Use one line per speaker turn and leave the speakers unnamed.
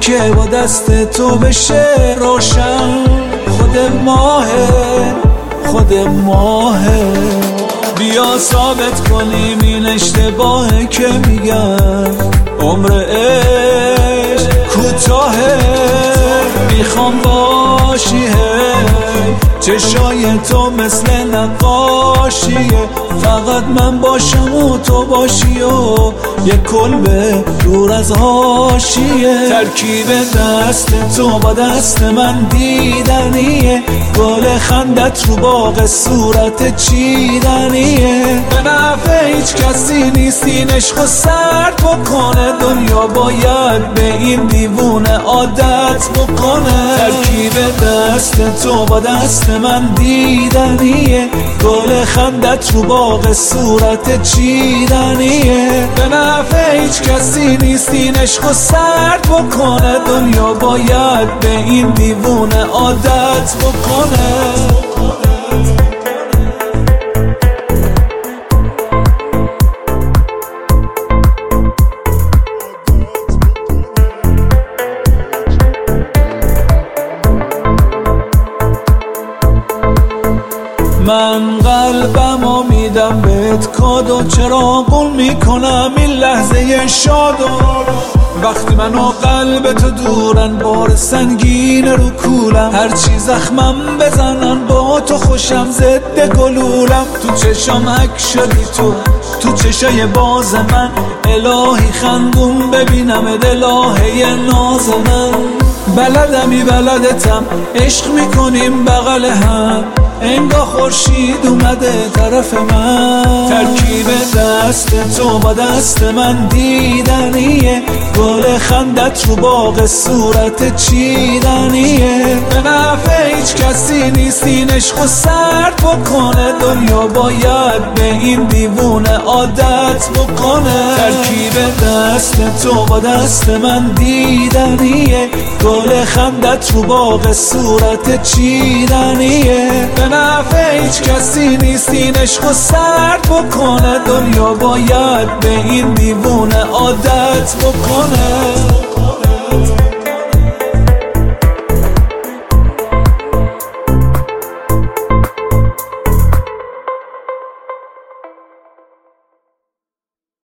که با دست تو بشه روشن. خود ماهه بیا ثابت کنیم این اشتباهه که میگن عمر عشق کوتاهه. میخوام باشی چشای تو مثل نقاشیه، فقط من باشم و تو باشی و یک کلبه دور از حاشیه. ترکیب دست تو با دست من دیدنیه، گل خندت رو باغ صورت چیدنیه. به نفع هیچ کسی نیست این عشقو سرد بکنه، دنیا باید به این دیوونه عادت بکنه. ترکیب دست تو با دست من دیدنیه، گل خندت رو باغ صورت چیدنیه. به نفع هیچ کسی نیست این عشقو سرد بکنه، دنیا باید به این دیوونه عادت بکنه. من قلبمو میدم بهت کادو، چرا قول میکنم این لحظه شادو. وقتی من و قلب تو دورن بار سنگین رو کولم، هرچی زخمم بزنن با تو خوشم ضد گلولم. تو چشام حک شدی تو چشای باز من، الهی خندون ببینم الهی ناز من. بلدتم عشق میکنیم بغل هم، انگار خورشید اومده طرف من. ترکیب دست تو با دست من دیدنیه، گل خندت رو باغ صورت چیدنیه. به نفع هیچ کسی نیست این عشقو سرد بکنه، دنیا باید به این دیوونه عادت بکنه. ترکیب دست تو با دست من دیدنیه، گل خندت رو باغ صورت چیدنیه. به نفع هیچ کسی نیست این عشقو سرد بکنه، دنیا باید به این دیوونه عادت بکنه.